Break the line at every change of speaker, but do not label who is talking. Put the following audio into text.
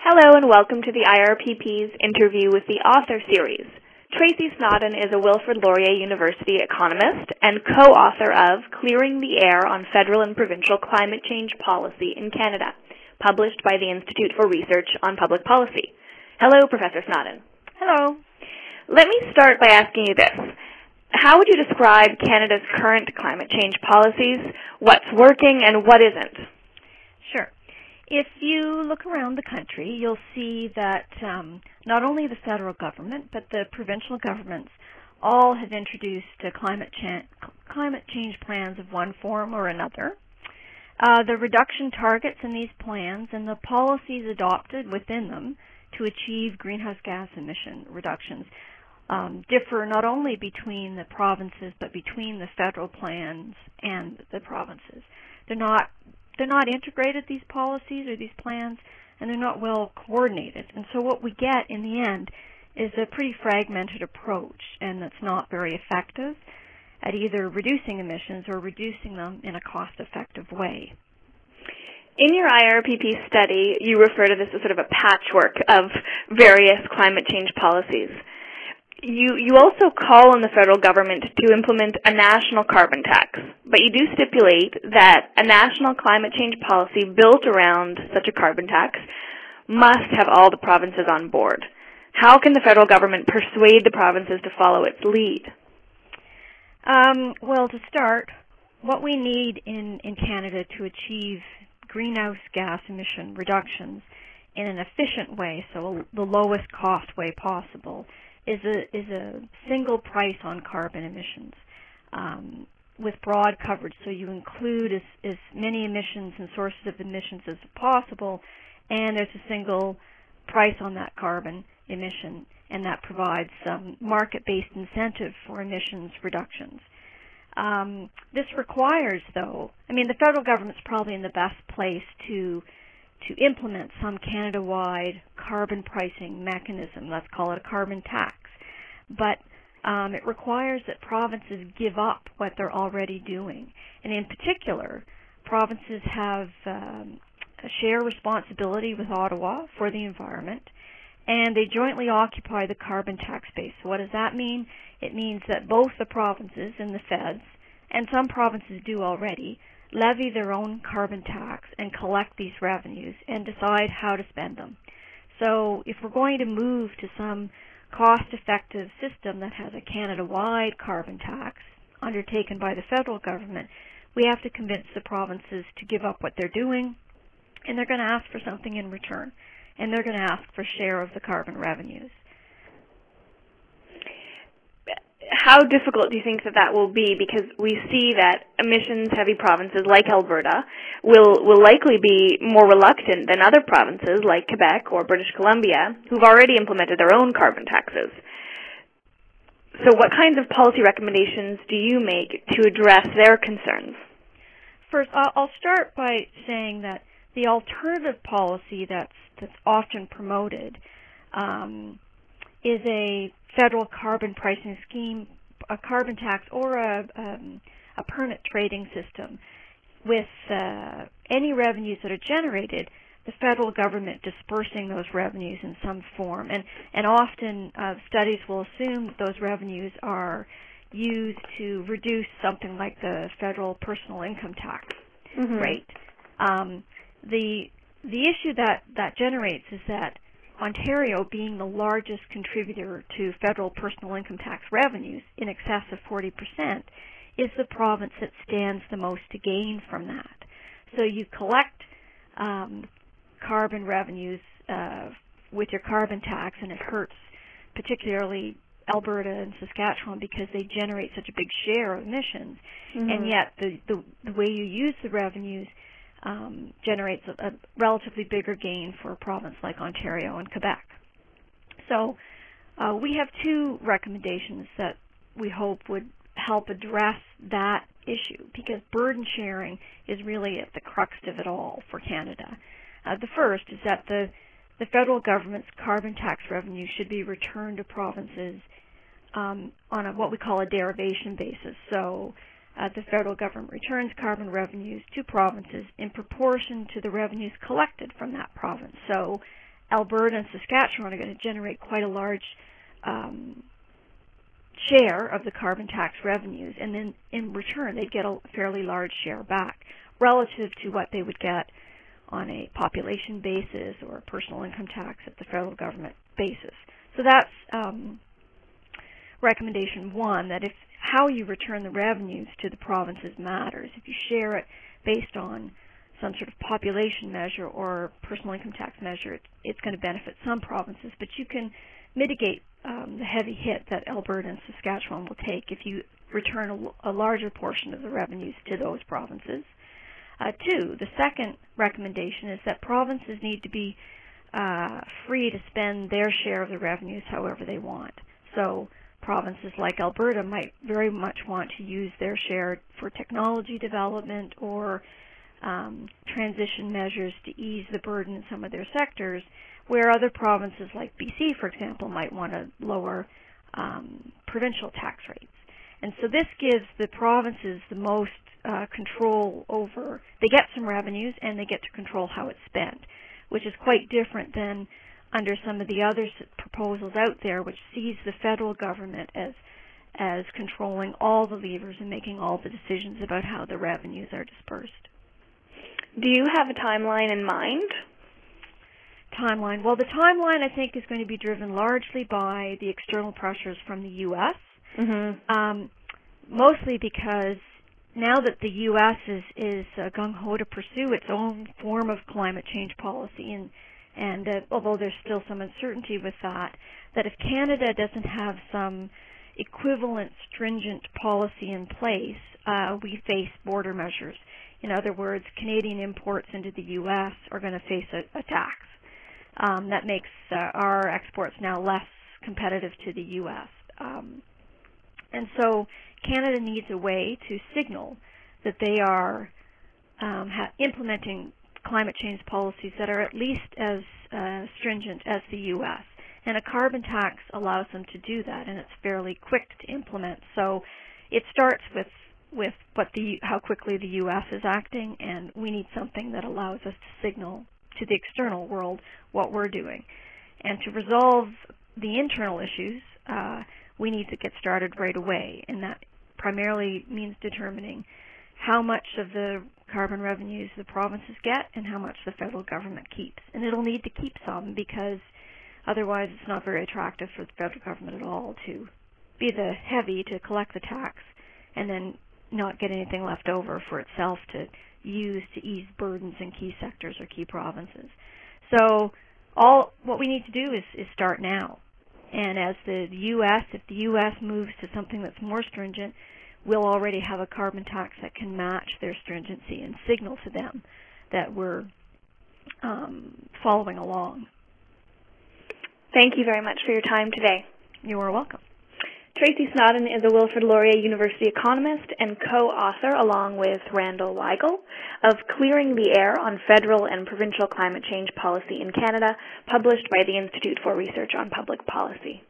Hello and welcome to the IRPP's Interview with the Author series. Tracy Snodden is a Wilfrid Laurier University economist and co-author of Clearing the Air on Federal and Provincial Climate Change Policy in Canada, published by the Institute for Research on Public Policy. Hello, Professor Snodden.
Hello.
Let me start by asking you this. How would you describe Canada's current climate change policies, what's working and what isn't?
Sure. If you look around the country, you'll see that not only the federal government, but the provincial governments all have introduced climate change plans of one form or another. The reduction targets in these plans and the policies adopted within them to achieve greenhouse gas emission reductions differ not only between the provinces, but between the federal plans and the provinces. They're not integrated, these policies or these plans, and they're not well coordinated. And so what we get in the end is a pretty fragmented approach, and that's not very effective at either reducing emissions or reducing them in a cost-effective way.
In your IRPP study, you refer to this as sort of a patchwork of various climate change policies. You also call on the federal government to implement a national carbon tax, but you do stipulate that a national climate change policy built around such a carbon tax must have all the provinces on board. How can the federal government persuade the provinces to follow its lead?
Well, to start, what we need in Canada to achieve greenhouse gas emission reductions in an efficient way, so the lowest cost way possible, is a single price on carbon emissions with broad coverage. So you include as many emissions and sources of emissions as possible, and there's a single price on that carbon emission, and that provides some market-based incentive for emissions reductions. This requires, though, the federal government's probably in the best place to implement some Canada-wide carbon pricing mechanism. Let's call it a carbon tax. But it requires that provinces give up what they're already doing. And in particular, provinces have a share responsibility with Ottawa for the environment, and they jointly occupy the carbon tax base. So what does that mean? It means that both the provinces and the feds, and some provinces do already, levy their own carbon tax and collect these revenues and decide how to spend them. So if we're going to move to some cost-effective system that has a Canada-wide carbon tax undertaken by the federal government, we have to convince the provinces to give up what they're doing, and they're going to ask for something in return, and they're going to ask for share of the carbon revenues.
How difficult do you think that will be? Because we see that emissions-heavy provinces like Alberta will likely be more reluctant than other provinces like Quebec or British Columbia who've already implemented their own carbon taxes. So what kinds of policy recommendations do you make to address their concerns?
First, I'll start by saying that the alternative policy that's often promoted is a federal carbon pricing scheme, a carbon tax, or a permit trading system. With any revenues that are generated, the federal government dispersing those revenues in some form. And often studies will assume that those revenues are used to reduce something like the federal personal income tax rate. The issue that generates is that Ontario, being the largest contributor to federal personal income tax revenues, in excess of 40%, is the province that stands the most to gain from that. So you collect carbon revenues with your carbon tax, and it hurts particularly Alberta and Saskatchewan because they generate such a big share of emissions, and yet the way you use the revenues generates a relatively bigger gain for a province like Ontario and Quebec. So we have two recommendations that we hope would help address that issue, because burden sharing is really at the crux of it all for Canada. The first is that the federal government's carbon tax revenue should be returned to provinces on what we call a derivation basis. So the federal government returns carbon revenues to provinces in proportion to the revenues collected from that province. So Alberta and Saskatchewan are going to generate quite a large share of the carbon tax revenues, and then in return they'd get a fairly large share back relative to what they would get on a population basis or personal income tax at the federal government basis. So that's recommendation one, that if how you return the revenues to the provinces matters. If you share it based on some sort of population measure or personal income tax measure, it's going to benefit some provinces, but you can mitigate the heavy hit that Alberta and Saskatchewan will take if you return a larger portion of the revenues to those provinces. Two, the second recommendation is that provinces need to be free to spend their share of the revenues however they want. So provinces like Alberta might very much want to use their share for technology development or transition measures to ease the burden in some of their sectors, where other provinces like BC, for example, might want to lower provincial tax rates. And so this gives the provinces the most control over, they get some revenues and they get to control how it's spent, which is quite different than under some of the other proposals out there, which sees the federal government as controlling all the levers and making all the decisions about how the revenues are dispersed.
Do you have a timeline in mind?
Timeline. Well, the timeline, I think, is going to be driven largely by the external pressures from the U.S., mostly because now that the U.S. is gung-ho to pursue its own form of climate change policy, and although there's still some uncertainty with that if Canada doesn't have some equivalent stringent policy in place, we face border measures. In other words, Canadian imports into the U.S. are going to face a tax. That makes our exports now less competitive to the U.S. And so Canada needs a way to signal that they are implementing climate change policies that are at least as stringent as the U.S. And a carbon tax allows them to do that, and it's fairly quick to implement. So it starts with how quickly the U.S. is acting, and we need something that allows us to signal to the external world what we're doing. And to resolve the internal issues, we need to get started right away, and that primarily means determining how much of the carbon revenues the provinces get and how much the federal government keeps. And it'll need to keep some, because otherwise it's not very attractive for the federal government at all to be the heavy to collect the tax and then not get anything left over for itself to use to ease burdens in key sectors or key provinces. So what we need to do is start now. And as if the U.S. moves to something that's more stringent, we'll already have a carbon tax that can match their stringency and signal to them that we're following along.
Thank you very much for your time today.
You are welcome.
Tracy Snodden is a Wilfrid Laurier University economist and co-author, along with Randall Weigel, of Clearing the Air on Federal and Provincial Climate Change Policy in Canada, published by the Institute for Research on Public Policy.